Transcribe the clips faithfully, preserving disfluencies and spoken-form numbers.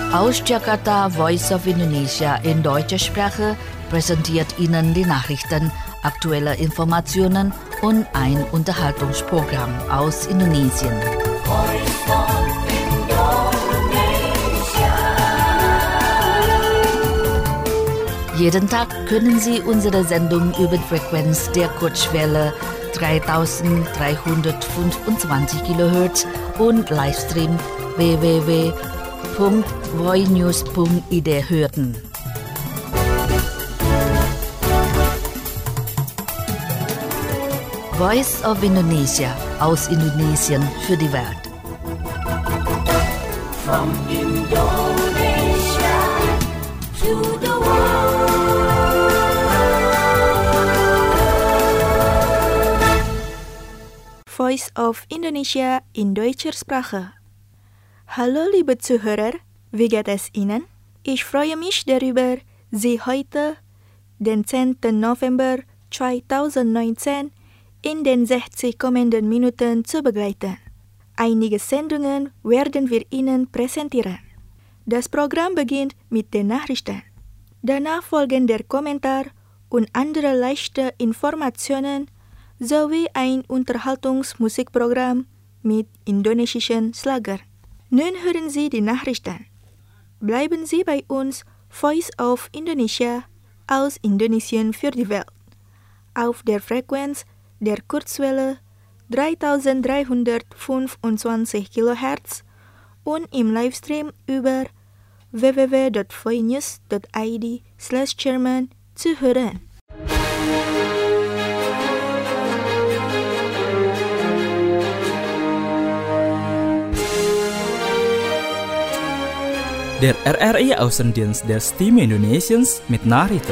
Aus Jakarta, Voice of Indonesia in deutscher Sprache präsentiert Ihnen die Nachrichten, aktuelle Informationen und ein Unterhaltungsprogramm aus Indonesien. Jeden Tag können Sie unsere Sendung über die Frequenz der Kurzwelle dreitausenddreihundertfünfundzwanzig Kilohertz und Livestream w w w punkt voinews punkt i d hören. Voice of Indonesia aus Indonesien für die Welt. From Indonesia to the world. Voice of Indonesia in deutscher Sprache. Hallo liebe Zuhörer, wie geht es Ihnen? Ich freue mich darüber, Sie heute, den zehnten November zweitausendneunzehn, in den sechzig kommenden Minuten zu begleiten. Einige Sendungen werden wir Ihnen präsentieren. Das Programm beginnt mit den Nachrichten. Danach folgen der Kommentar und andere leichte Informationen sowie ein Unterhaltungsmusikprogramm mit indonesischen Schlager. Nun hören Sie die Nachrichten. Bleiben Sie bei uns, Voice of Indonesia aus Indonesien für die Welt. Auf der Frequenz der Kurzwelle dreitausenddreihundertfünfundzwanzig Kilohertz und im Livestream über w w w punkt voinews punkt i d slash German zu hören. Der R R I-Außendienst der Stimme Indonesiens mit Nachrichten.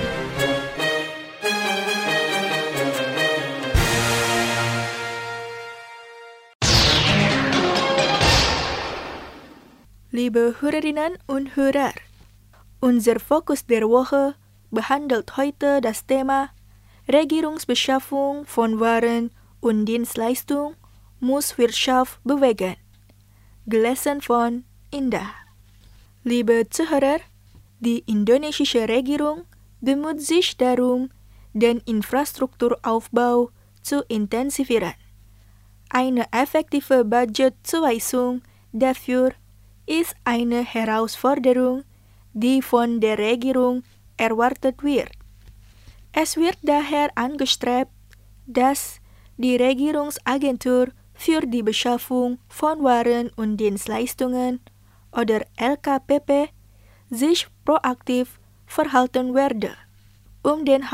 Liebe Hörerinnen und Hörer, unser Fokus der Woche behandelt heute das Thema Regierungsbeschaffung von Waren und Dienstleistungen muss Wirtschaft bewegen. Gelesen von Indah. Liebe Zuhörer, die indonesische Regierung bemüht sich darum, den Infrastrukturaufbau zu intensivieren. Eine effektive Budgetzuweisung dafür ist eine Herausforderung, die von der Regierung erwartet wird. Es wird daher angestrebt, dass die Regierungsagentur für die Beschaffung von Waren und Dienstleistungen oder L K P P sich proaktiv verhalten werde, um den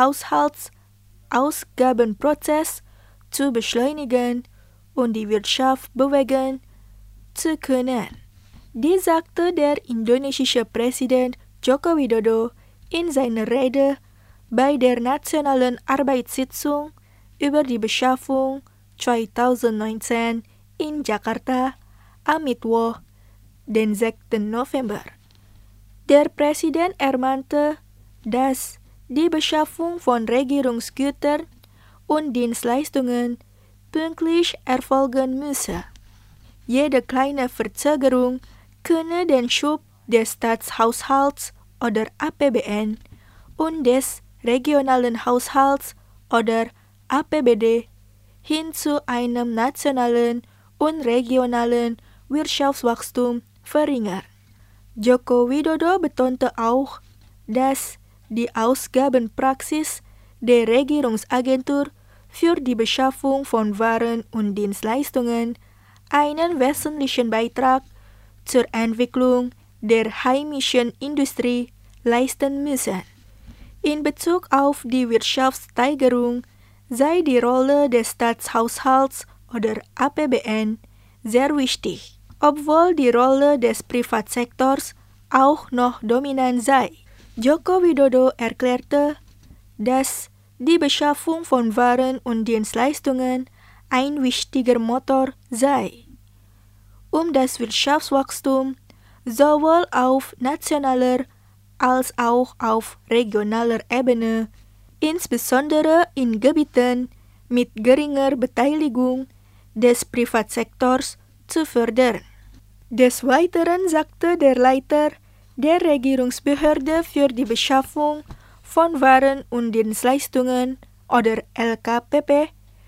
Haushaltsausgabenprozess zu beschleunigen und die Wirtschaft bewegen zu können. Dies sagte der indonesische Präsident Joko Widodo in seiner Rede bei der Nationalen Arbeitssitzung über die Beschaffung zweitausendneunzehn in Jakarta am Mittwoch, den sechsten November. Der Präsident ermahnte, dass die Beschaffung von Regierungsgütern und Dienstleistungen pünktlich erfolgen müsse. Jede kleine Verzögerung könne den Schub des Staatshaushalts oder A P B N und des regionalen Haushalts oder A P B D hin zu einem nationalen und regionalen Wirtschaftswachstum verringern. Joko Widodo betonte auch, dass die Ausgabenpraxis der Regierungsagentur für die Beschaffung von Waren und Dienstleistungen einen wesentlichen Beitrag zur Entwicklung der heimischen Industrie leisten müssen. In Bezug auf die Wirtschaftssteigerung sei die Rolle des Staatshaushalts oder A P B N sehr wichtig, obwohl die Rolle des Privatsektors auch noch dominant sei. Joko Widodo erklärte, dass die Beschaffung von Waren und Dienstleistungen ein wichtiger Motor sei, um das Wirtschaftswachstum sowohl auf nationaler als auch auf regionaler Ebene, insbesondere in Gebieten mit geringer Beteiligung des Privatsektors, zu fördern. Des Weiteren sagte der Leiter der Regierungsbehörde für die Beschaffung von Waren und Dienstleistungen oder L K P P,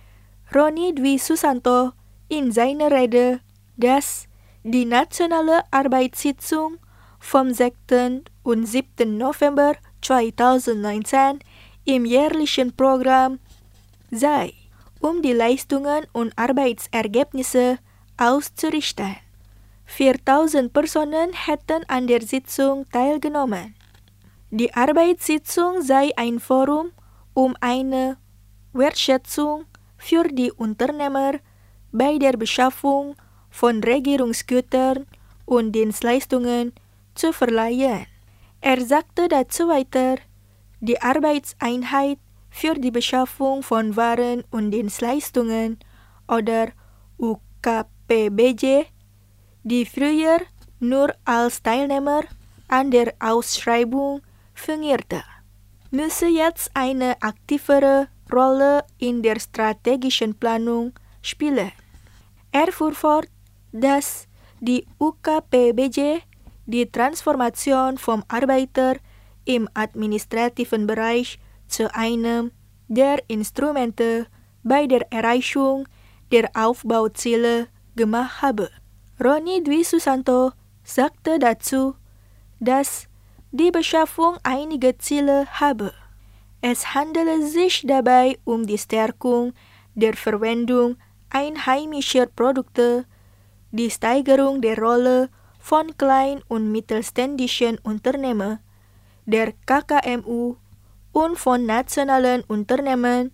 Roni Dwi Susanto, in seiner Rede, dass die nationale Arbeitssitzung vom sechsten und siebten November zweitausendneunzehn im jährlichen Programm sei, um die Leistungen und Arbeitsergebnisse auszurichten. viertausend Personen hätten an der Sitzung teilgenommen. Die Arbeitssitzung sei ein Forum, um eine Wertschätzung für die Unternehmer bei der Beschaffung von Regierungsgütern und Dienstleistungen zu verleihen. Er sagte dazu weiter, die Arbeitseinheit für die Beschaffung von Waren und Dienstleistungen oder U K P B J, die früher nur als Teilnehmer an der Ausschreibung fungierte, müsse jetzt eine aktivere Rolle in der strategischen Planung spielen. Er fuhr fort, dass die U K P B J die Transformation vom Arbeiter im administrativen Bereich zu einem der Instrumente bei der Erreichung der Aufbauziele gemacht habe. Roni Dwi Susanto sagte dazu, dass die Beschaffung einige Ziele habe. Es handele sich dabei um die Stärkung der Verwendung einheimischer Produkte, die Steigerung der Rolle von klein- und mittelständischen Unternehmen, der K K M U und von nationalen Unternehmen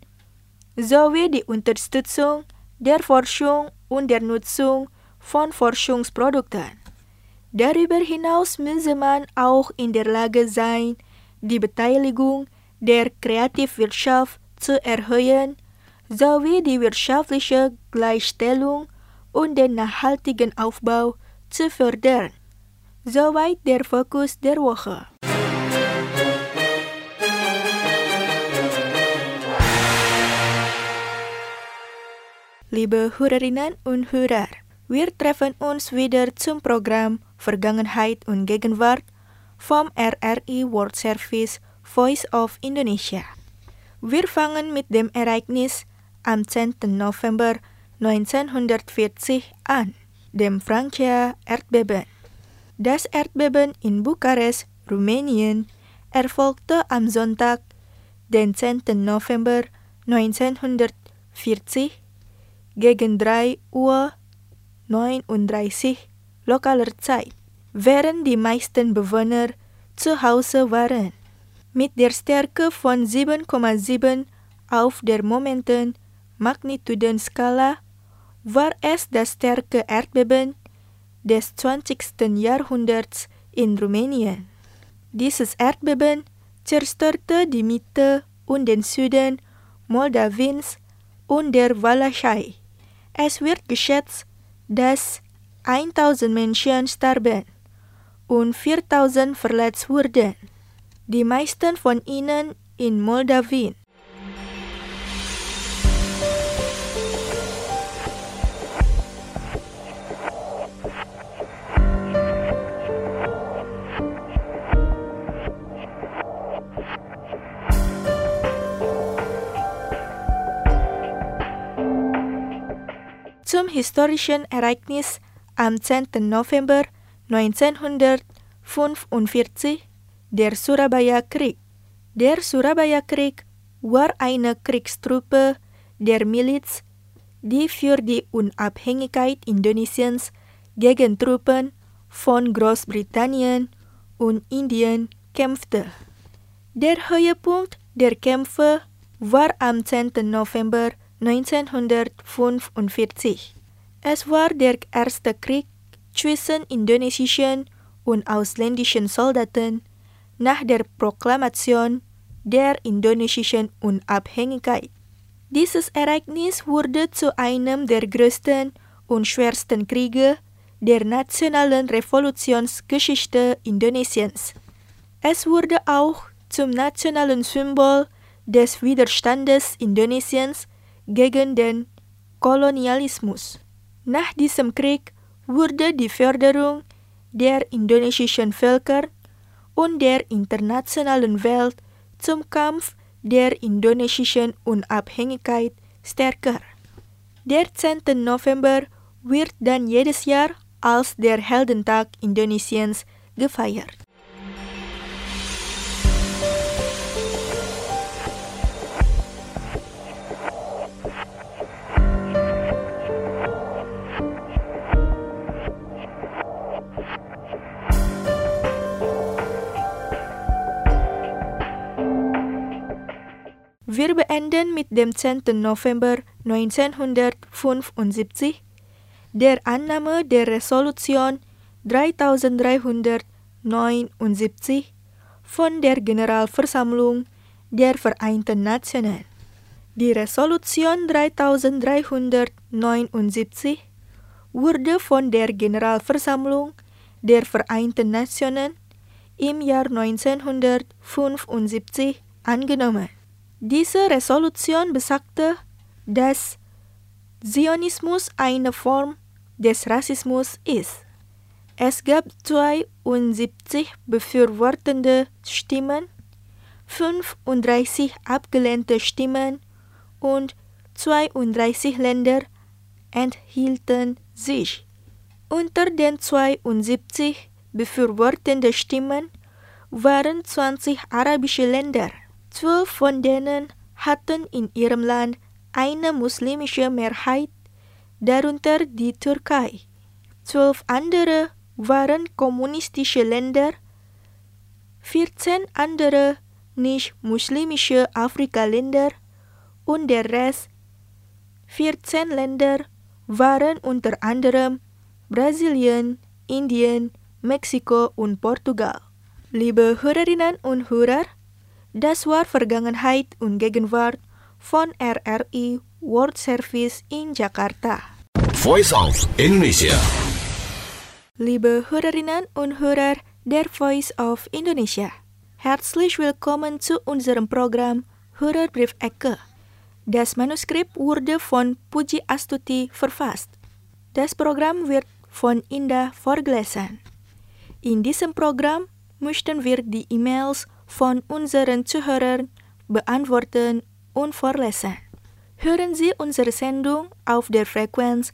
sowie die Unterstützung der Forschung und der Nutzung von Forschungsprodukten. Darüber hinaus müsse man auch in der Lage sein, die Beteiligung der Kreativwirtschaft zu erhöhen, sowie die wirtschaftliche Gleichstellung und den nachhaltigen Aufbau zu fördern. Soweit der Fokus der Woche. Liebe Hörerinnen und Hörer, wir treffen uns wieder zum Programm Vergangenheit und Gegenwart vom R R I World Service Voice of Indonesia. Wir fangen mit dem Ereignis am zehnten November neunzehnhundertvierzig an, dem Francia-Erdbeben. Das Erdbeben in Bukarest, Rumänien, erfolgte am Sonntag, den zehnten November neunzehnhundertvierzig, gegen drei Uhr neununddreißig lokaler Zeit, während die meisten Bewohner zu Hause waren. Mit der Stärke von sieben Komma sieben auf der Momenten-Magnitudenskala war es das stärkste Erdbeben des zwanzigsten Jahrhunderts in Rumänien. Dieses Erdbeben zerstörte die Mitte und den Süden Moldawiens und der Walachei. Es wird geschätzt, dass tausend Menschen starben und viertausend verletzt wurden. Die meisten von ihnen in Moldawien. Zum historischen Ereignis am zehnten November neunzehnhundertfünfundvierzig, der Surabaya-Krieg. Der Surabaya-Krieg war eine Kriegstruppe der Miliz, die für die Unabhängigkeit Indonesiens gegen Truppen von Großbritannien und Indien kämpfte. Der Höhepunkt der Kämpfe war am zehnten November neunzehnhundertfünfundvierzig. Es war der erste Krieg zwischen indonesischen und ausländischen Soldaten nach der Proklamation der indonesischen Unabhängigkeit. Dieses Ereignis wurde zu einem der größten und schwersten Kriege der nationalen Revolutionsgeschichte Indonesiens. Es wurde auch zum nationalen Symbol des Widerstandes Indonesiens gegen den Kolonialismus. Nach diesem Krieg wurde die Förderung der indonesischen Völker und der internationalen Welt zum Kampf der indonesischen Unabhängigkeit stärker. Der zehnte November wird dann jedes Jahr als der Heldentag Indonesiens gefeiert. Wir beenden mit dem zehnten November neunzehnhundertfünfundsiebzig, der Annahme der Resolution dreitausenddreihundertneunundsiebzig von der Generalversammlung der Vereinten Nationen. Die Resolution dreitausenddreihundertneunundsiebzig wurde von der Generalversammlung der Vereinten Nationen im Jahr neunzehnhundertfünfundsiebzig angenommen. Diese Resolution besagte, dass Zionismus eine Form des Rassismus ist. Es gab zweiundsiebzig befürwortende Stimmen, fünfunddreißig abgelehnte Stimmen und zweiunddreißig Länder enthielten sich. Unter den zweiundsiebzig befürwortenden Stimmen waren zwanzig arabische Länder. Zwölf von denen hatten in ihrem Land eine muslimische Mehrheit, darunter die Türkei. Zwölf andere waren kommunistische Länder, vierzehn andere nicht-muslimische Afrikaländer und der Rest, vierzehn Länder, waren unter anderem Brasilien, Indien, Mexiko und Portugal. Liebe Hörerinnen und Hörer, das war Vergangenheit und Gegenwart von R R I World Service in Jakarta. Voice of Indonesia. Liebe Hörerinnen und Hörer der Voice of Indonesia, herzlich willkommen zu unserem Programm Hörerbriefecke. Das Manuskript wurde von Puji Astuti verfasst. Das Programm wird von Indah vorgelesen. In diesem Programm möchten wir die E-Mails von unseren Zuhörern beantworten und vorlesen. Hören Sie unsere Sendung auf der Frequenz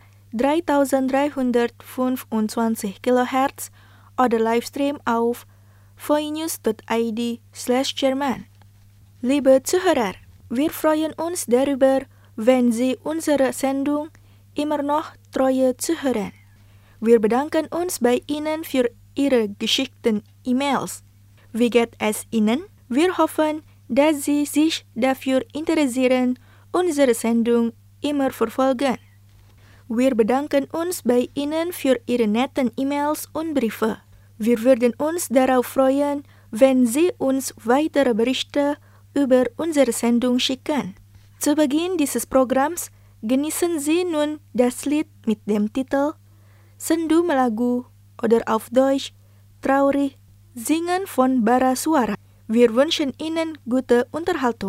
dreitausenddreihundertfünfundzwanzig Kilohertz oder Livestream auf voinews.id slash German. Liebe Zuhörer, wir freuen uns darüber, wenn Sie unsere Sendung immer noch treue zuhören. Wir bedanken uns bei Ihnen für Ihre geschickten E-Mails. Wie geht es Ihnen? Wir hoffen, dass Sie sich dafür interessieren und unsere Sendung immer verfolgen. Wir bedanken uns bei Ihnen für Ihre netten E-Mails und Briefe. Wir würden uns darauf freuen, wenn Sie uns weitere Berichte über unsere Sendung schicken. Zu Beginn dieses Programms genießen Sie nun das Lied mit dem Titel Sendu Melagu oder auf Deutsch Traurig Singen von Bara Suara. Wir wünschen Ihnen gute Unterhaltung.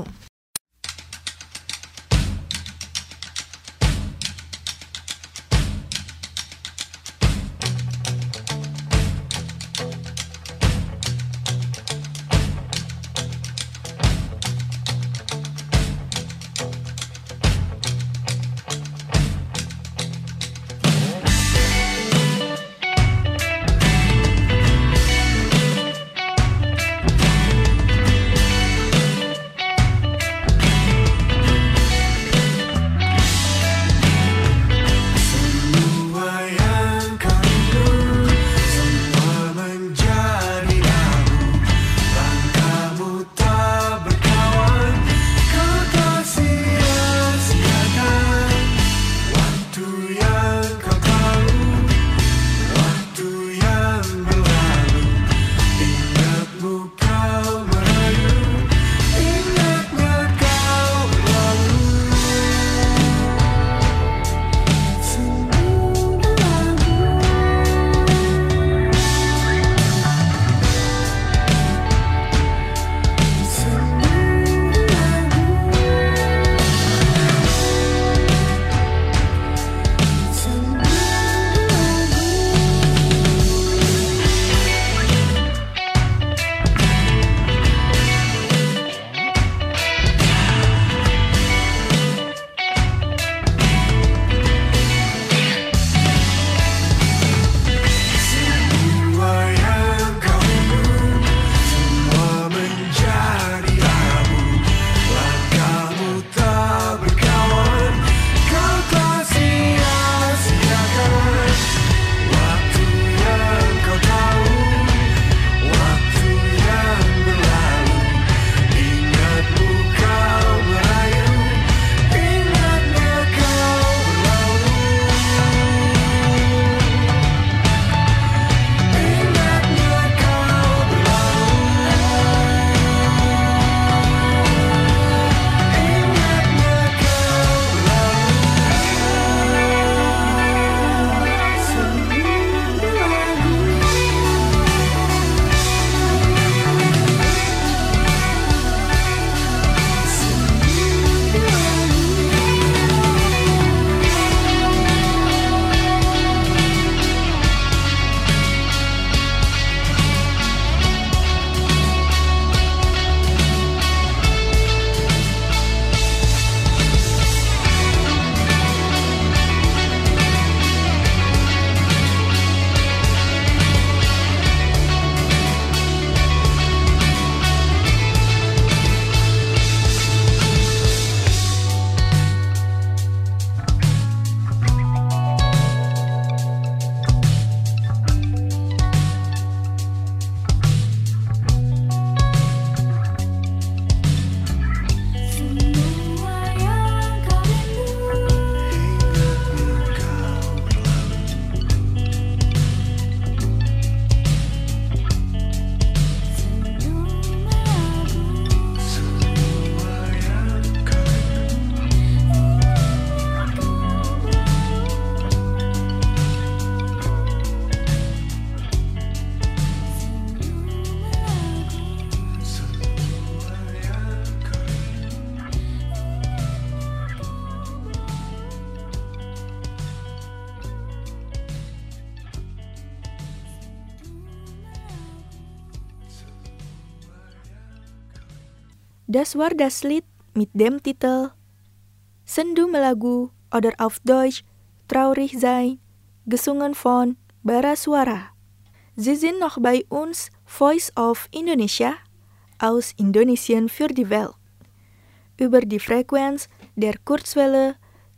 Das war das Lied mit dem Titel Sendu Melagu oder auf Deutsch Traurig sein, gesungen von Bara Suara. Sie sind noch bei uns Voice of Indonesia aus Indonesien für die Welt. Über die Frequenz der Kurzwelle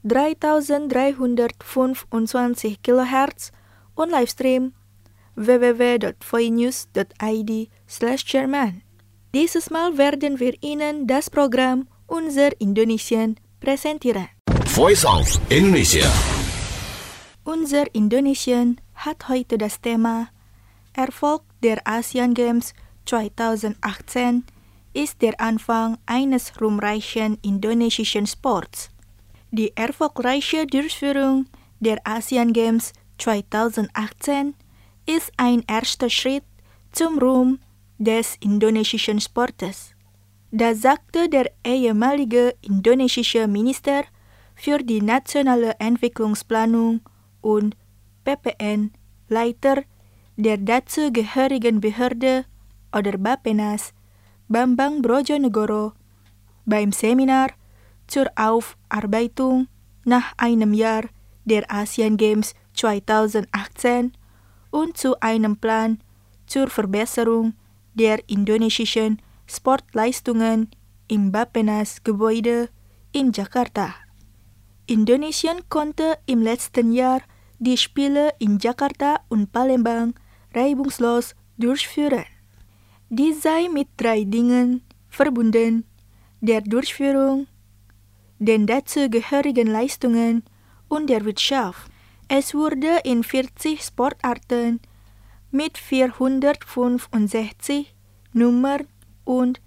dreitausenddreihundertfünfundzwanzig Kilohertz und Livestream w w w dot voinews dot i d slash German. Dieses Mal werden wir Ihnen das Programm Unser Indonesien präsentieren. Voice of Indonesia. Unser Indonesien hat heute das Thema Erfolg der Asian Games zweitausendachtzehn ist der Anfang eines ruhmreichen indonesischen Sports. Die erfolgreiche Durchführung der Asian Games zweitausendachtzehn ist ein erster Schritt zum Ruhm des indonesischen Sportes. Das sagte der ehemalige indonesische Minister für die nationale Entwicklungsplanung und P P N Leiter der dazugehörigen Behörde oder Bappenas, Bambang Brojonegoro, beim Seminar zur Aufarbeitung nach einem Jahr der Asian Games zweitausendachtzehn und zu einem Plan zur Verbesserung der indonesischen Sportleistungen im Bappenas-Gebäude in Jakarta. Indonesien konnte im letzten Jahr die Spiele in Jakarta und Palembang reibungslos durchführen. Dies sei mit drei Dingen verbunden: der Durchführung, den dazugehörigen Leistungen und der Wirtschaft. Es wurde in vierzig Sportarten mit vierhundertfünfundsechzig Nummern und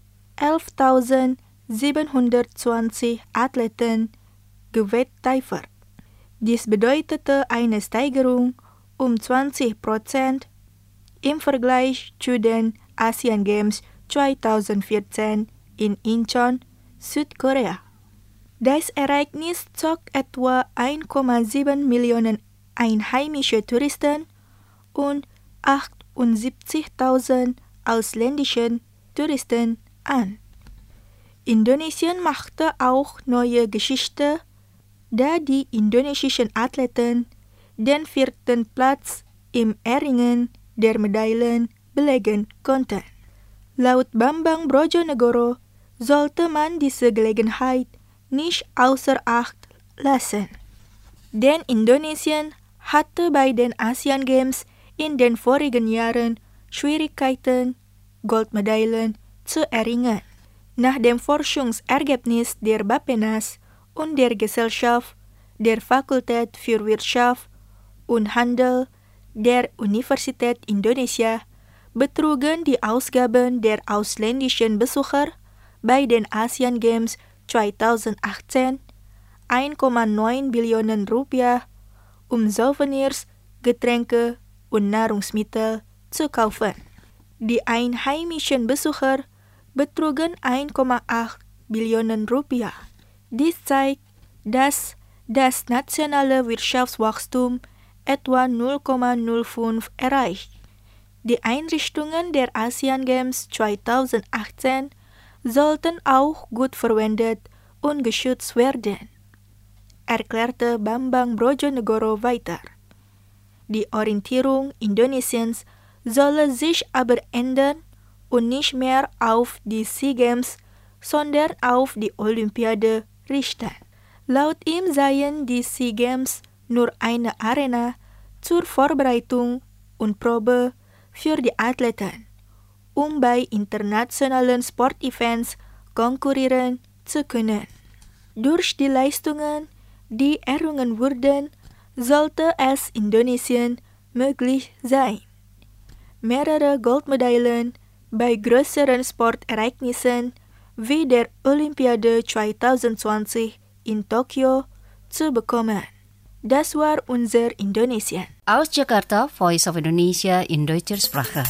elftausendsiebenhundertzwanzig Athleten gewetteifert. Dies bedeutete eine Steigerung um zwanzig Prozent im Vergleich zu den Asian Games zweitausendvierzehn in Incheon, Südkorea. Das Ereignis zog etwa eins Komma sieben Millionen einheimische Touristen und achtundsiebzigtausend ausländische Touristen an. Indonesien machte auch neue Geschichte, da die indonesischen Athleten den vierten Platz im Erringen der Medaillen belegen konnten. Laut Bambang Brojonegoro sollte man diese Gelegenheit nicht außer Acht lassen. Denn Indonesien hatte bei den Asian Games in den vorigen Jahren Schwierigkeiten, Goldmedaillen zu erringen. Nach dem Forschungsergebnis der Bappenas und der Gesellschaft der Fakultät für Wirtschaft und Handel der Universität Indonesia betrugen die Ausgaben der ausländischen Besucher bei den Asian Games zweitausendachtzehn eins Komma neun Billionen Rupiah, um Souvenirs, Getränke und Nahrungsmittel zu kaufen. Die einheimischen Besucher betrugen eins Komma acht Billionen Rupiah. Dies zeigt, dass das nationale Wirtschaftswachstum etwa null Komma null fünf erreicht. Die Einrichtungen der Asian Games zweitausendachtzehn sollten auch gut verwendet und geschützt werden, erklärte Bambang Brojonegoro weiter. Die Orientierung Indonesiens solle sich aber ändern und nicht mehr auf die SEA Games, sondern auf die Olympiade richten. Laut ihm seien die SEA Games nur eine Arena zur Vorbereitung und Probe für die Athleten, um bei internationalen Sportevents konkurrieren zu können. Durch die Leistungen, die errungen wurden, sollte es Indonesien möglich sein, mehrere Goldmedaillen bei größeren Sportereignissen wie der Olympiade zweitausendzwanzig in Tokio zu bekommen. Das war unser Indonesien. Aus Jakarta, Voice of Indonesia in deutscher Sprache.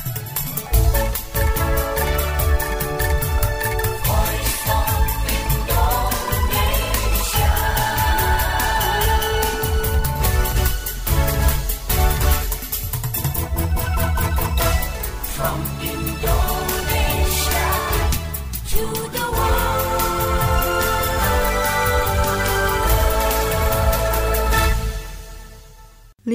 From Indonesia to the world.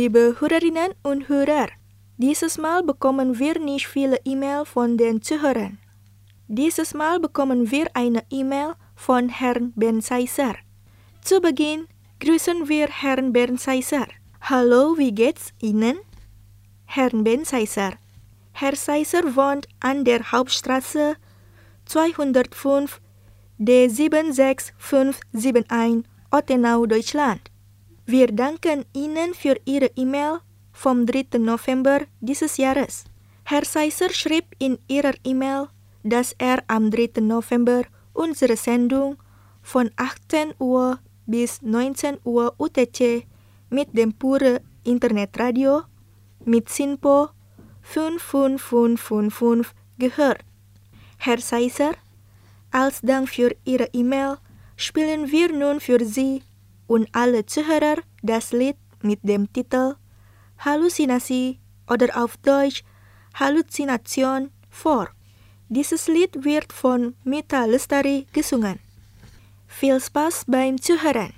Liebe Hörerinnen und Hörer, dieses Mal bekommen wir nicht viele E-Mail von den Zuhörern. Dieses Mal bekommen wir eine E-Mail von Herrn Benseiser. Zu Beginn grüßen wir Herrn Benseiser. Hallo, wie geht's Ihnen? Herrn Benseiser. Herr Seiser wohnt an der Hauptstraße zweihundertfünf D sieben sechs fünf sieben eins, Ottenau, Deutschland. Wir danken Ihnen für Ihre E-Mail vom dritten November dieses Jahres. Herr Seiser schrieb in Ihrer E-Mail, dass er am dritten November unsere Sendung von achtzehn Uhr bis neunzehn Uhr U T C mit dem Pure Internetradio mit SINPO fünf fünf fünf fünf fünf gehört. Herr Seiser, als Dank für Ihre E-Mail spielen wir nun für Sie und alle Zuhörer das Lied mit dem Titel Halluzinasi oder auf Deutsch Halluzination vor. Dieses Lied wird von Mita Lestari gesungen. Viel Spaß beim Zuhören!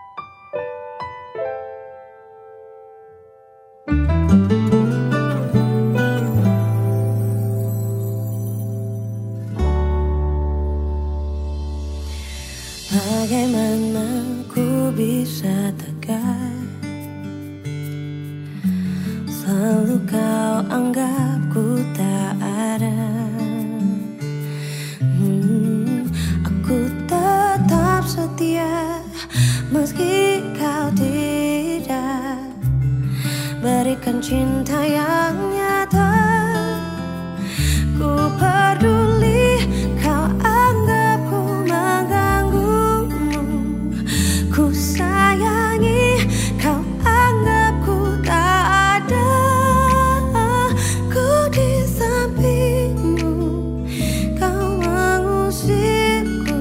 Bagaimana ku bisa tegar, selalu kau anggap ku tak ada. hmm, Aku tetap setia meski kau tidak berikan cinta yang nyata. Ku peduli kau anggap ku mengganggumu, ku sayangi kau anggap ku tak ada. Ku di sampingmu, kau mengusirku.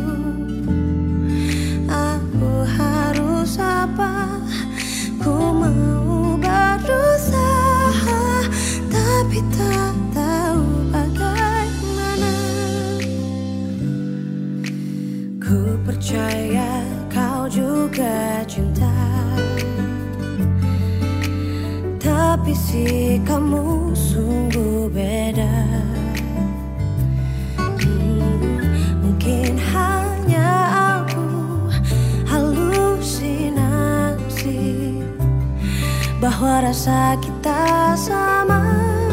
Aku harus apa? Ku mau berusaha, tapi tak tahu bagaimana. Ku percaya kau juga cinta, tapi sikapmu sungguh beda. hmm, Mungkin hanya aku halusinasi bahwa rasa kita sama.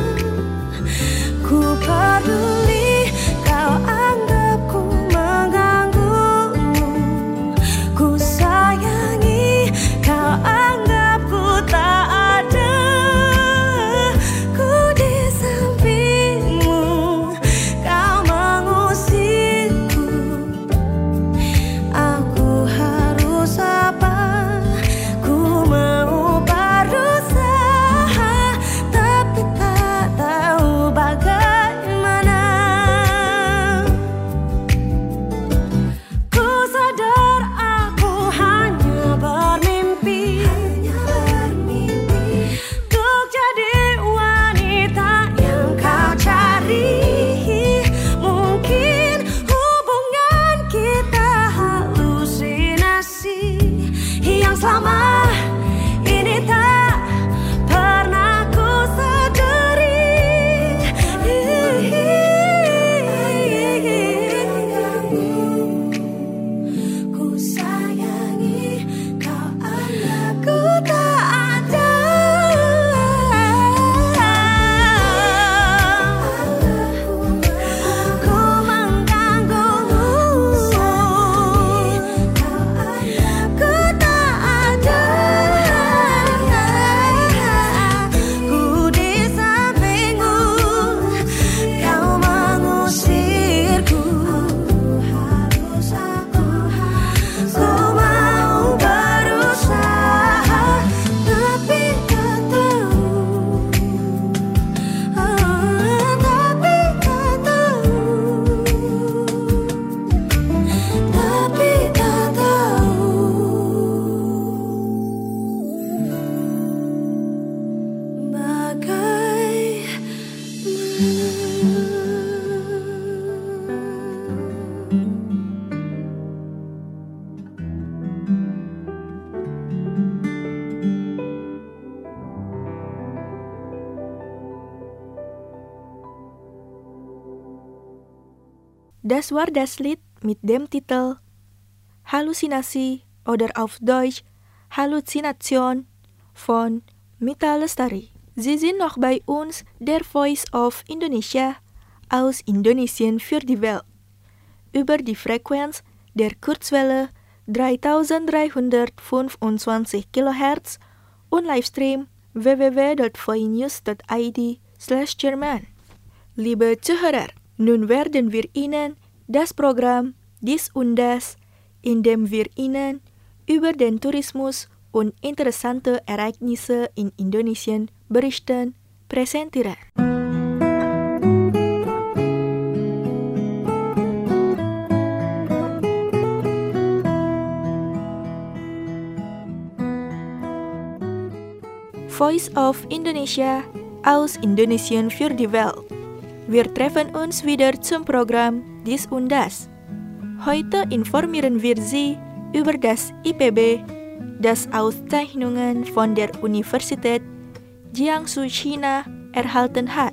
Ku peduli kau anggap ku mengganggumu, ku sayangi kau anggap ku tak ada. Ku di sampingmu, kau mengusirku. Aku harus apa? Ku mau berusaha, tapi tak tahu bagaimana. Das war das Lied mit dem Titel Halluzinasi oder auf Deutsch Halluzination von Mita Lestari. Sie sind noch bei uns, der Voice of Indonesia, aus Indonesien für die Welt, über die Frequenz der Kurzwelle dreitausenddreihundertfünfundzwanzig Kilohertz und Livestream w w w dot voinews dot i d slash German. Liebe Zuhörer, nun werden wir Ihnen das Programm Dies und Das, in dem wir Ihnen über den Tourismus und interessante Ereignisse in Indonesien berichten, präsentieren. Voice of Indonesia, aus Indonesien für die Welt. Wir treffen uns wieder zum Programm Dies und Das. Heute informieren wir Sie über das I P B, das Auszeichnungen von der Universität Jiangsu, China, erhalten hat.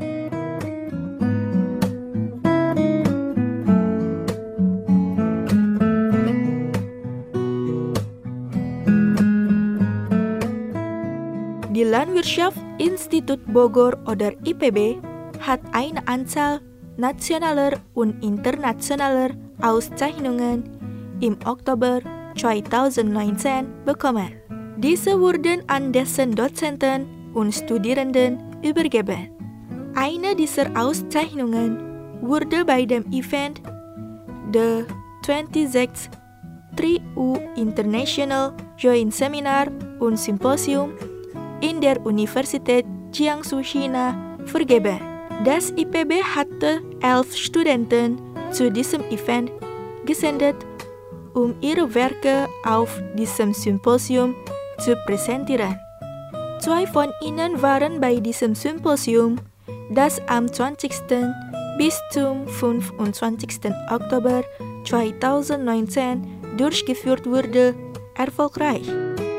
Die Landwirtschaftsinstitut Bogor oder I P B hat eine Anzahl nationaler und internationaler Auszeichnungen im Oktober zweitausendneunzehn bekommen. Diese wurden an dessen Dozenten und Studierenden übergeben. Eine dieser Auszeichnungen wurde bei dem Event The twenty-sixth Tri U International Joint Seminar und Symposium in der Universität Jiangsu, China, vergeben. Das I P B hatte elf Studenten zu diesem Event gesendet, um ihre Werke auf diesem Symposium zu präsentieren. Zwei von ihnen waren bei diesem Symposium, das am zwanzigsten bis zum fünfundzwanzigsten Oktober zweitausendneunzehn durchgeführt wurde, erfolgreich.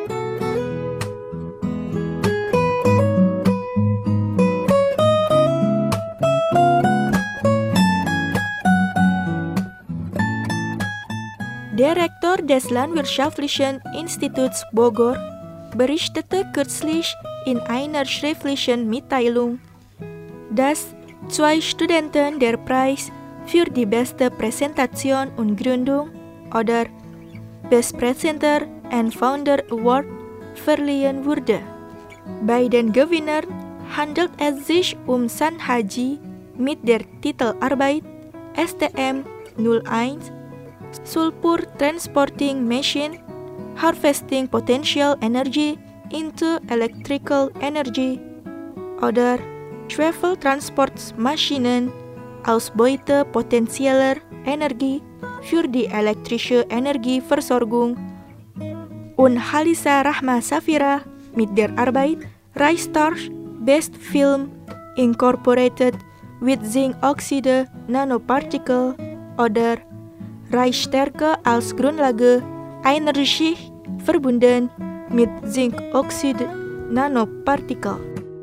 Der Rektor des Landwirtschaftlichen Instituts Bogor berichtete kürzlich in einer schriftlichen Mitteilung, dass zwei Studenten der Preis für die beste Präsentation und Gründung oder Best Presenter and Founder Award verliehen wurde. Bei den Gewinnern handelt es sich um San Haji mit der Titelarbeit S T M null eins Sulfur Transporting Machine Harvesting Potential Energy into Electrical Energy oder Schwefeltransportmaschinen Ausbeute potenzieller Energie für die elektrische Energieversorgung und Halisa Rahma Safira mit der Arbeit Reistorch Best Film Incorporated with Zinc Oxide Nanoparticle oder Reisstärke als Grundlage einer Schicht verbunden mit Zinkoxid Nanopartikel.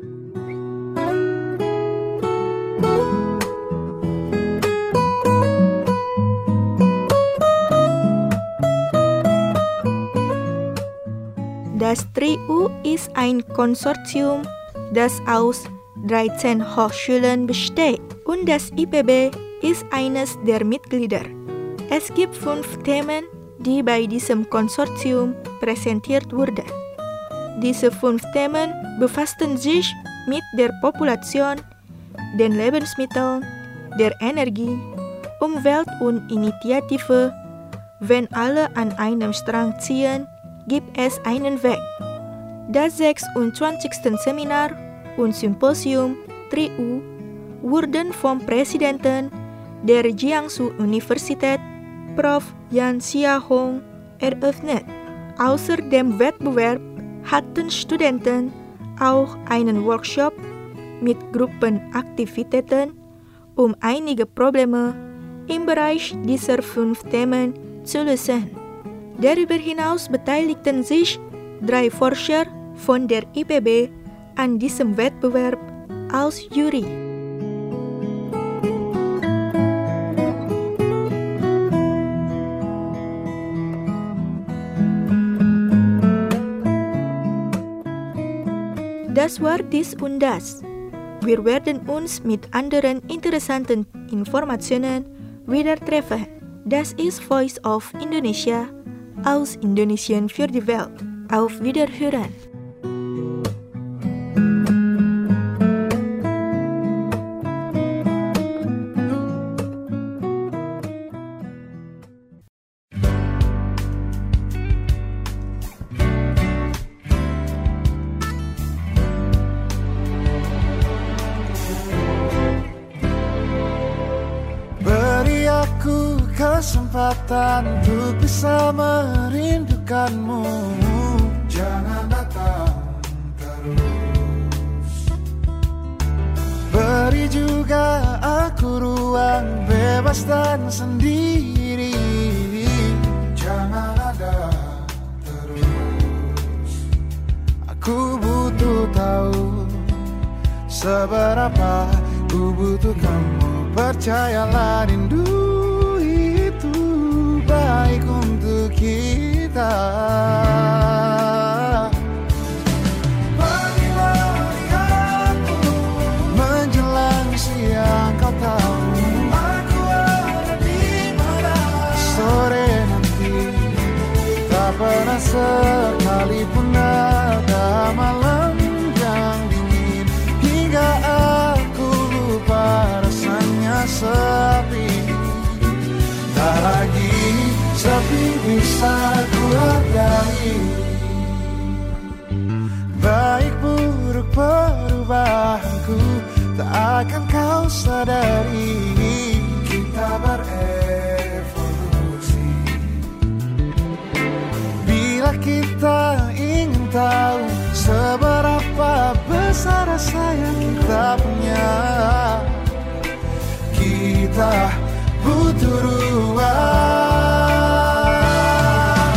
Das Tri U ist ein Konsortium, das aus dreizehn Hochschulen besteht, und das I P B ist eines der Mitglieder. Es gibt fünf Themen, die bei diesem Konsortium präsentiert wurden. Diese fünf Themen befassten sich mit der Population, den Lebensmitteln, der Energie, Umwelt und Initiative. Wenn alle an einem Strang ziehen, gibt es einen Weg. Das sechsundzwanzigste Seminar und Symposium Tri U wurden vom Präsidenten der Jiangsu Universität, Professor Yan Xiaohong, eröffnet. Außer dem Wettbewerb hatten Studenten auch einen Workshop mit Gruppenaktivitäten, um einige Probleme im Bereich dieser fünf Themen zu lösen. Darüber hinaus beteiligten sich drei Forscher von der I P B an diesem Wettbewerb als Jury. Das war dies und das. Wir werden uns mit anderen interessanten Informationen wieder treffen. Das ist Voice of Indonesia aus Indonesien für die Welt. Auf Wiederhören. Kesempatan untuk bisa merindukanmu. Jangan datang terus. Beri juga aku ruang bebas dan sendiri. Jangan ada terus. Aku butuh tahu seberapa ku butuh kamu. Percayalah rindu baik untuk kita. Pagi-pagi aku menjelang siang, kau tahu aku ada di mana. Sore nanti tak pernah sekalipun ada malam yang dingin hingga aku lupa rasanya sepi. Tak lagi sepi bisa ku hargai. Baik buruk perubahanku tak akan kau sadari. Kita berevolusi. Bila kita ingin tahu seberapa besar rasa yang kita punya, kita butuh ruang.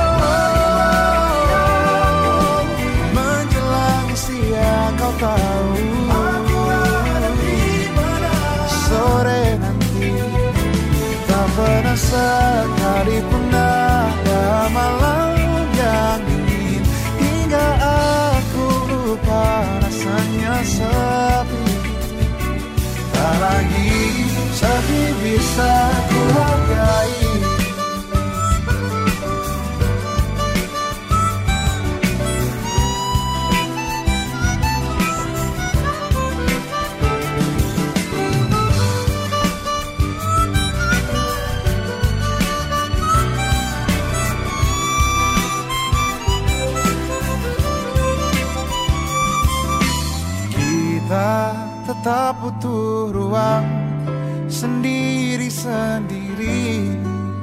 Oh, menjelang siang kau tahu aku ada di mana. Sore nanti tak pernah sekalipun ada malam yang dingin hingga aku lupa rasanya sepi. Tak lagi sepi bisa ku hargai. Kita tetap butuh ruang sendiri-sendiri.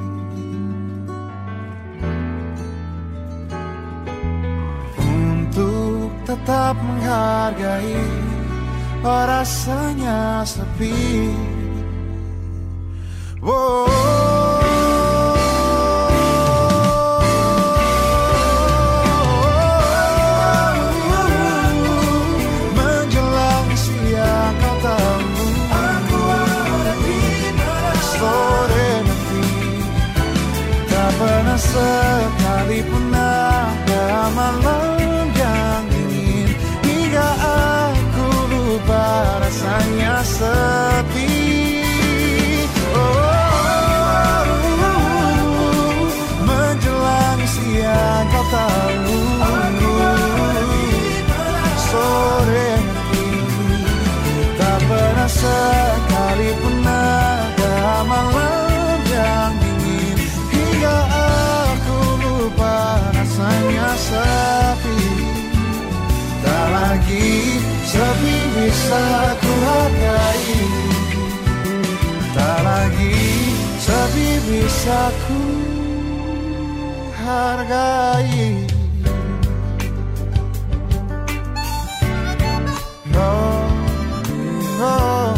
Untuk tetap menghargai oh, rasanya sepi. Wow. Sekalipun ada malam yang dingin hingga aku lupa rasanya sepi. Oh, menjelang siang kau tahu sore nanti tak pernah sekalipun ada malam yang dingin hingga rasanya sepi. Tak lagi sepi bisa ku hargai. Tak lagi sepi bisa ku hargai. Oh, oh.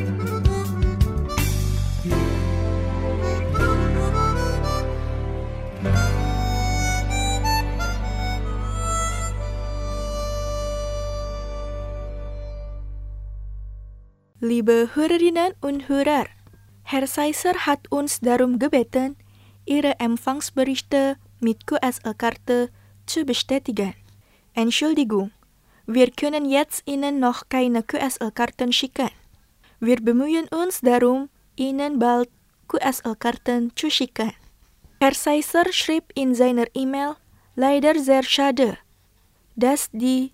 Liebe Hörerinnen und Hörer, Herr Seisser hat uns darum gebeten, Ihre Empfangsberichte mit Q S L-Karte zu bestätigen. Entschuldigung, Wir können jetzt Ihnen noch keine Q S L-Karten schicken. Wir bemühen uns darum, Ihnen bald Q S L-Karten zu schicken. Herr Seisser schrieb in seiner E-Mail, leider sehr schade, dass die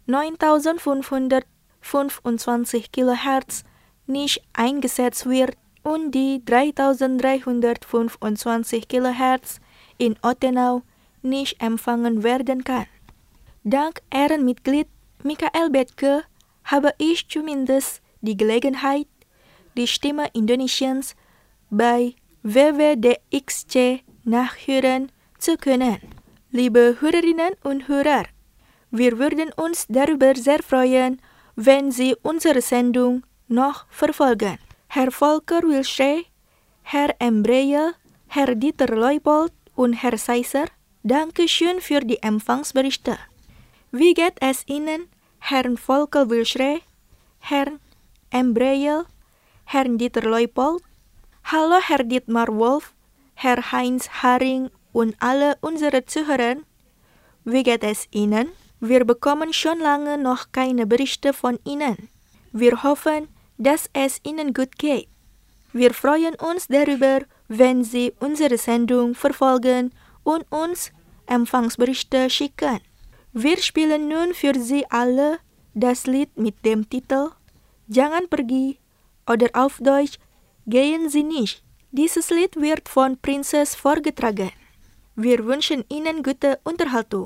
neuntausendfünfhundertfünfundzwanzig Kilohertz nicht eingesetzt wird und die dreitausenddreihundertfünfundzwanzig Kilohertz in Ottenau nicht empfangen werden kann. Dank Ehrenmitglied Michael Bethke habe ich zumindest die Gelegenheit, die Stimme Indonesiens bei W W D X C nachhören zu können. Liebe Hörerinnen und Hörer, wir würden uns darüber sehr freuen, wenn Sie unsere Sendung noch verfolgen. Herr Volker Wilsche, Herr Embreel, Herr Dieter Leupold und Herr Seisser, danke schön für die Empfangsberichte. Wie geht es Ihnen, Herrn Volker Wilsche, Herrn Embreel, Herrn Dieter Leupold? Hallo Herr Dietmar Wolf, Herr Heinz Haring und alle unsere Zuhörer. Wie geht es Ihnen? Wir bekommen schon lange noch keine Berichte von Ihnen. Wir hoffen, dass es Ihnen gut geht. Wir freuen uns darüber, wenn Sie unsere Sendung verfolgen und uns Empfangsberichte schicken. Wir spielen nun für Sie alle das Lied mit dem Titel Jangan Pergi oder auf Deutsch Gehen Sie nicht. Dieses Lied wird von Princess vorgetragen. Wir wünschen Ihnen gute Unterhaltung.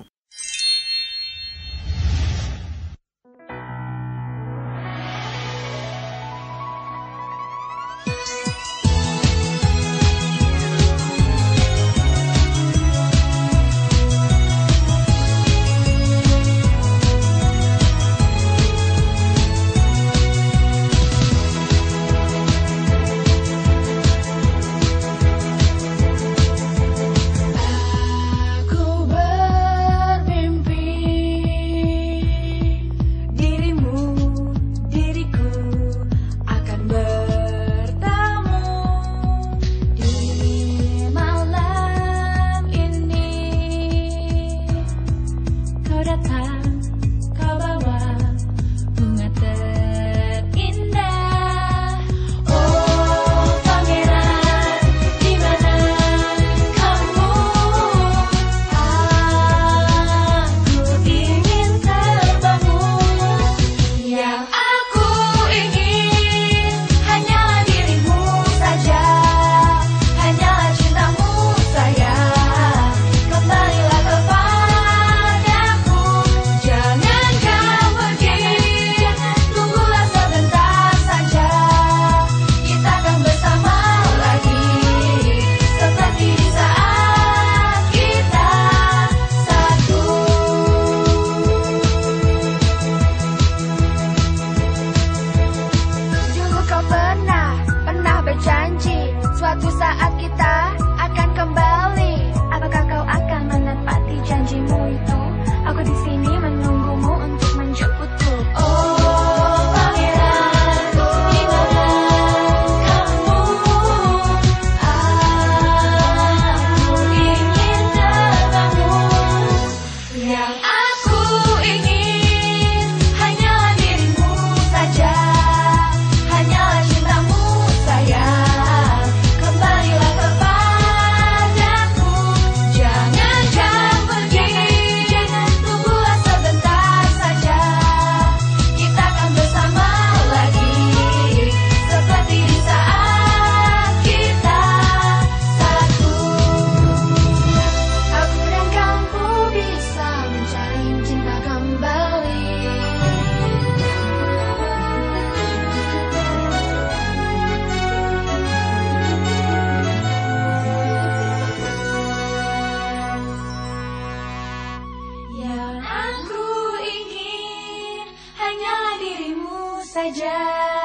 saja,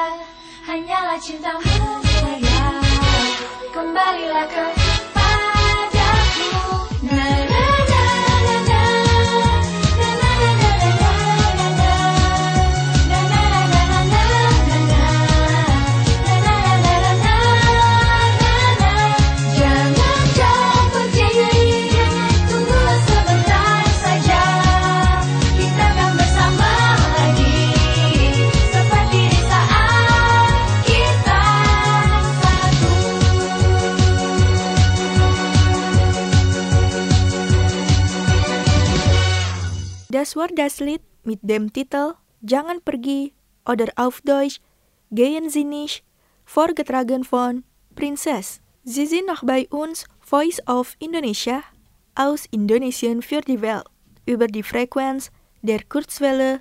hanyalah cintamu sayang. Kembalilah kepadaku. Na na na na na, na na na na na na na, na na na na na na, na na na na na na. Jangan jauh pergi, tunggulah sebentar saja, kita akan bersama Das war das Lied mit dem Titel Jangan Pergi oder auf Deutsch Gehen Sie nicht, vorgetragen von Princess. Sie sind noch bei uns, Voice of Indonesia, aus Indonesien für die Welt, über die Frequenz der Kurzwelle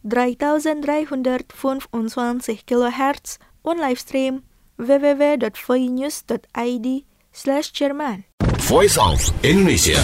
dreitausenddreihundertfünfundzwanzig Kilohertz und Livestream w w w dot voinews dot i d slash Jerman. Voice of Indonesia.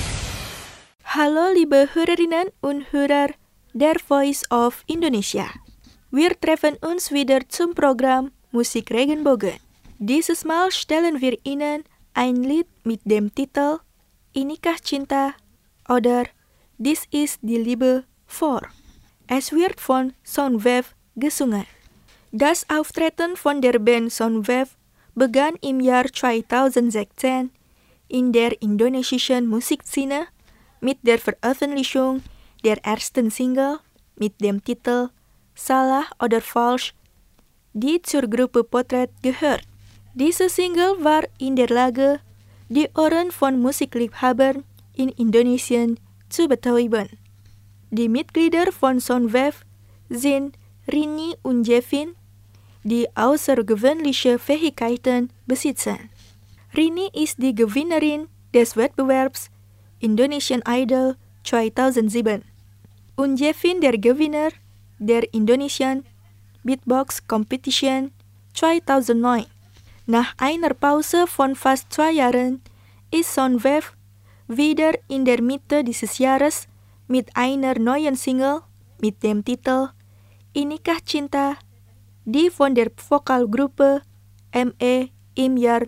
Hallo liebe Hörerinnen und Hörer der Voice of Indonesia. Wir treffen uns wieder zum Programm Musik Regenbogen. Dieses Mal stellen wir Ihnen ein Lied mit dem Titel Inikah Cinta oder Dies ist die Liebe vor. Es wird von Soundwave gesungen. Das Auftreten von der Band Soundwave begann im Jahr zweitausendsechzehn in der indonesischen Musikszene mit der Veröffentlichung der ersten Single mit dem Titel Salah oder Falsch, die zur Gruppe Potret gehört. Diese Single war in der Lage, die Ohren von Musikliebhabern in Indonesien zu betäuben. Die Mitglieder von Soundwave sind Rini und Jevin, die außergewöhnliche Fähigkeiten besitzen. Rini ist die Gewinnerin des Wettbewerbs Indonesian Idol zweitausendsieben und Jevin der Gewinner der Indonesian Beatbox Competition zweitausendneun. Nach einer Pause von fast zwei Jahren ist Soundwave wieder in der Mitte dieses Jahres mit einer neuen Single mit dem Titel Inikah Cinta, die von der Vokalgruppe M E im Jahr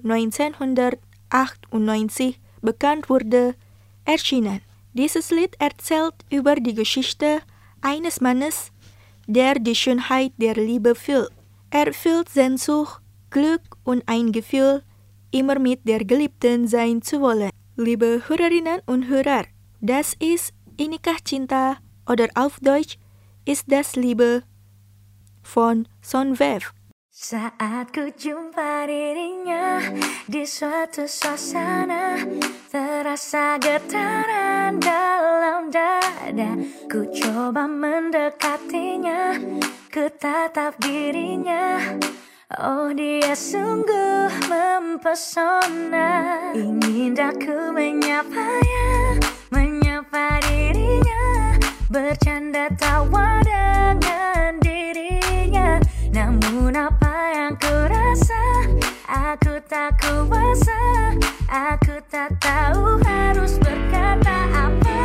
neunzehnhundertachtundneunzig bekannt wurde, erschienen. Dieses Lied erzählt über die Geschichte eines Mannes, der die Schönheit der Liebe fühlt. Er fühlt Sehnsucht, Glück und ein Gefühl, immer mit der Geliebten sein zu wollen. Liebe Hörerinnen und Hörer, das ist Inikah Cinta oder auf Deutsch Ist das Liebe von Soundwave. Saat ku jumpa dirinya di suatu suasana, terasa getaran dalam dada. Ku coba mendekatinya, ku tatap dirinya. Oh, dia sungguh mempesona. Ingin aku menyapanya, menyapa dirinya, bercanda tawa dengan dirinya. Namun apa yang ku rasa, aku tak kuasa. Aku tak tahu harus berkata apa.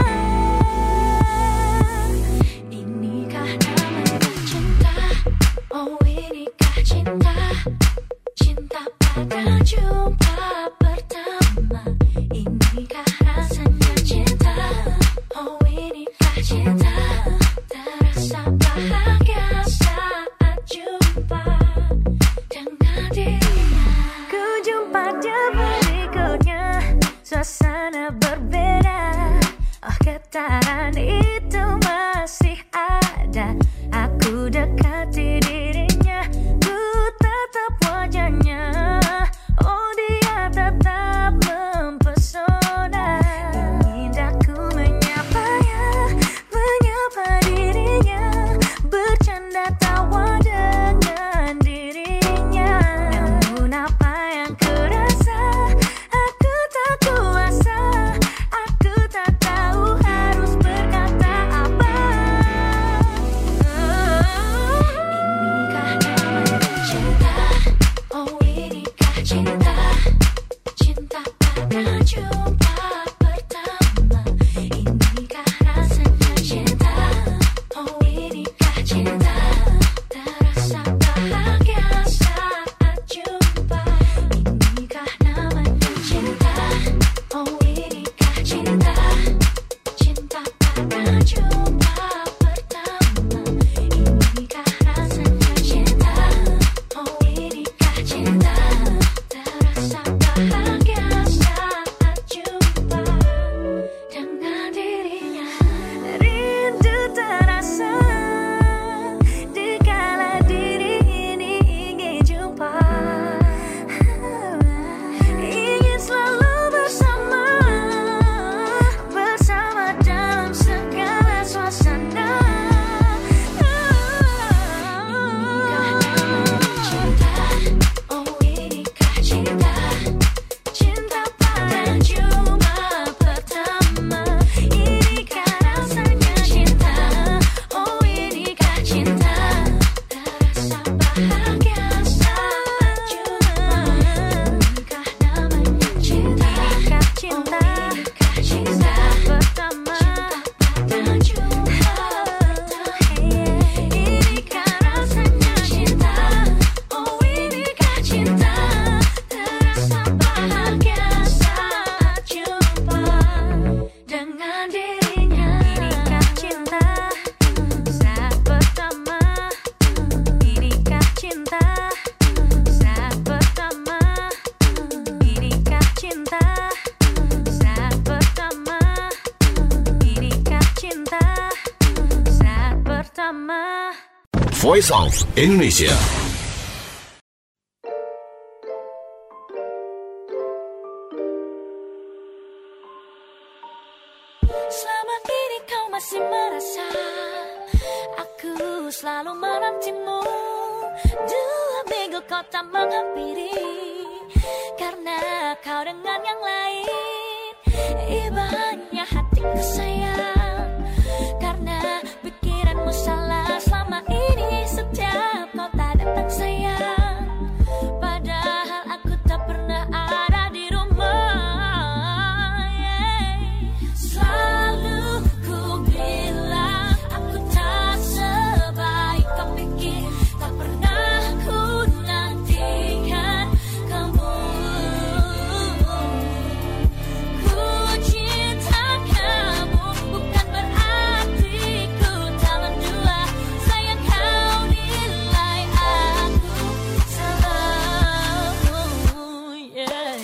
Inikah namanya cinta? Oh, inikah cinta? Cinta pada jumpa pertama. Inikah rasanya cinta? Oh, inikah cinta? Terasa bahagia saat jumpa dengan dirinya. Ku jumpa dia berikutnya, suasana berbeda. Oh, getaran itu masih ada. Aku dekati dirinya, ku tatap wajahnya. Oh, dia tetap mempesona. Ingin aku menyapanya, menyapa dirinya, bercanda tawa dengan dirinya. Namun apa yang ku rasa, aku tak kuasa. Aku tak tahu harus berkata apa. Inikah namanya cinta? Oh, inikah cinta? Cinta pada jumpa pertama. Inikah rasanya cinta? Oh, inikah cinta? Terasa bahagia saat jumpa. Inikah namanya cinta? Oh, inikah cinta? Cinta pada jumpa pertama. Inikah rasanya cinta? Oh, inikah cinta? Terasa bahagia saat jumpa dengan dirinya. Rindu terasa lama. Voice of Indonesia. Selama ini kau masih merasa aku selalu menantimu. Dua minggu kau tak menghampiri karena kau dengan yang lain. Ibanya hatiku sayang karena pikiranmu salah. Selama ini setiap kau tak datang sayang, padahal aku tak pernah ada di rumah. Yeah. Selalu ku bilang aku tak sebaik kau pikir, tak pernah ku nantikan kamu. Ku cinta kamu bukan berarti ku tak mendua. Sayang kau nilai aku selalu. Yeah.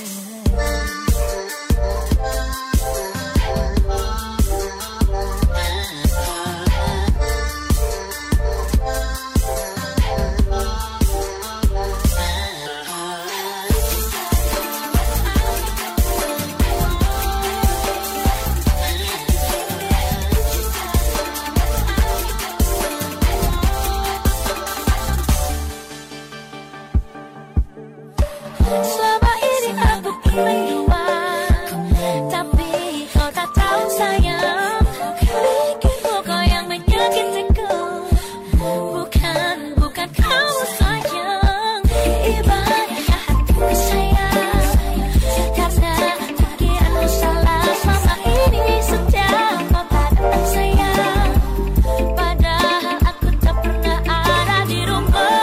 Selama ini aku keliru, tapi kau tak tahu sayang. Pikirmu kau yang menyakitiku, bukan, bukan kamu sayang. Ibaratnya hatiku sayang karena pikiranmu salah. Selama ini setiap kau tak datang sayang, padahal aku tak pernah ada di rumah.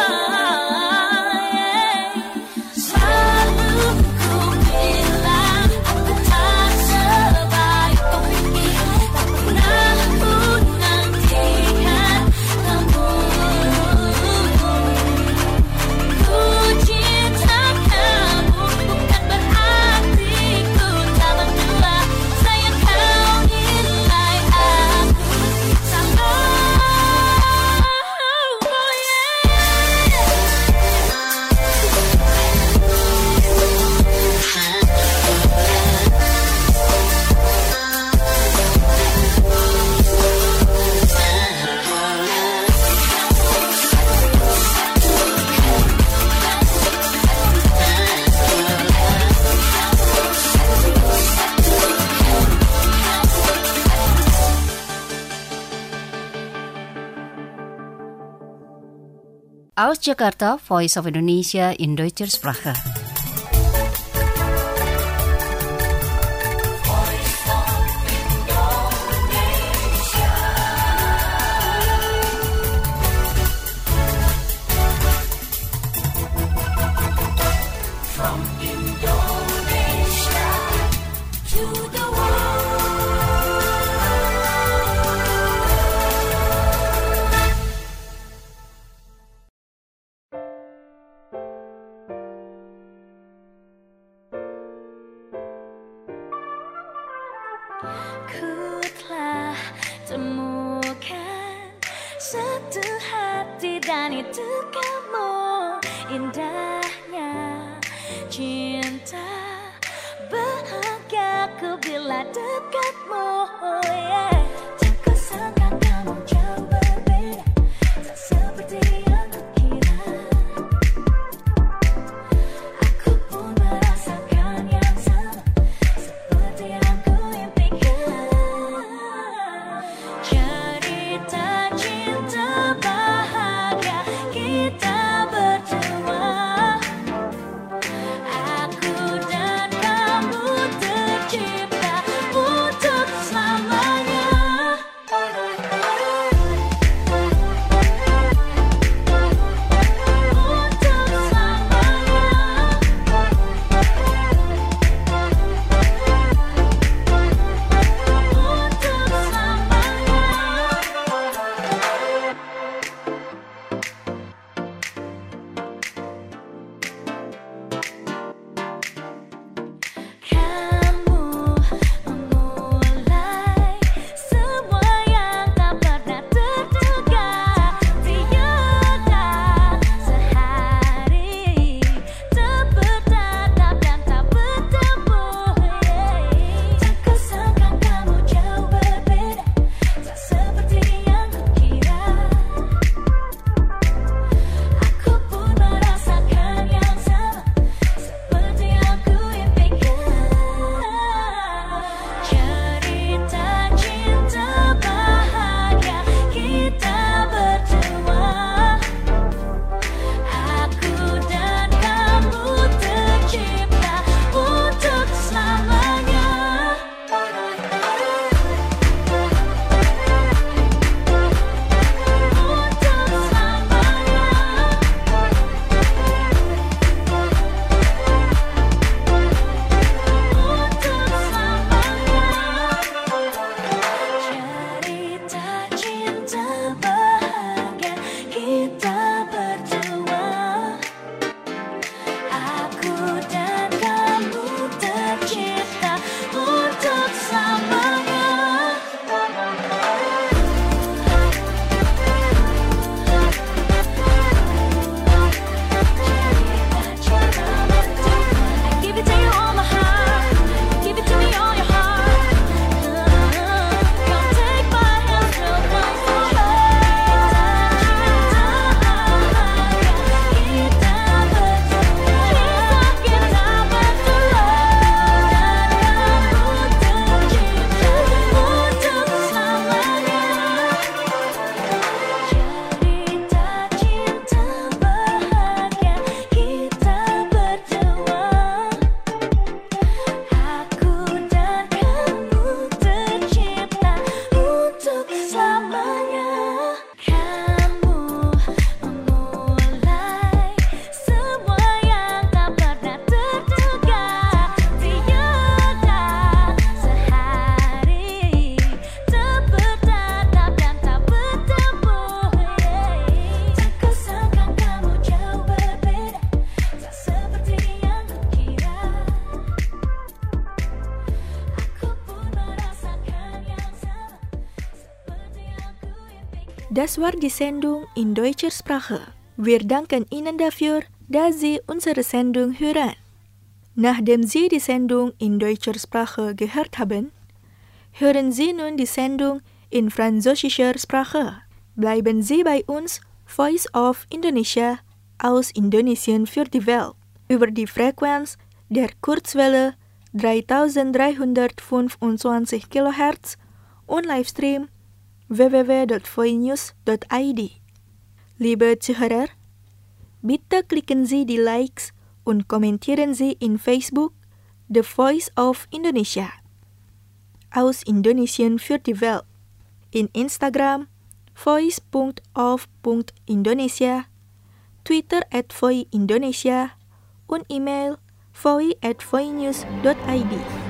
Selalu ku bilang aku tak sebaik kau pikir, tak pernah ku nantikan kamu. Ku cinta kamu bukan berarti ku tak mendua. Sayang kau nilai aku sama. Oh Aus Jakarta, Voice of Indonesia in Deutscher Sprache. Ku telah temukan satu hati dan itu kamu. Indahnya cinta, bahagiaku bila dekatmu. Oh yeah. Tak kusangka kamu jauh berbeda, tak seperti yang kukira. Aku pun merasakan yang sama seperti yang ku impikan. Cerita cinta bahagia kita berdua, aku dan kamu tercipta untuk selamanya. Das war die Sendung in deutscher Sprache. Wir danken Ihnen dafür, dass Sie unsere Sendung hören. Nachdem Sie die Sendung in deutscher Sprache gehört haben, hören Sie nun die Sendung in französischer Sprache. Bleiben Sie bei uns, Voice of Indonesia aus Indonesien für die Welt, über die Frequenz der Kurzwelle dreitausenddreihundertfünfundzwanzig Kilohertz und Livestream w w w dot voinews dot i d. Liebe Zuhörer, bitte klicken Sie die Likes und kommentieren Sie in Facebook The Voice of Indonesia aus Indonesien für die Welt, in Instagram voice dot of dot indonesia, Twitter at voiindonesia und E-Mail voi at voinews dot i d.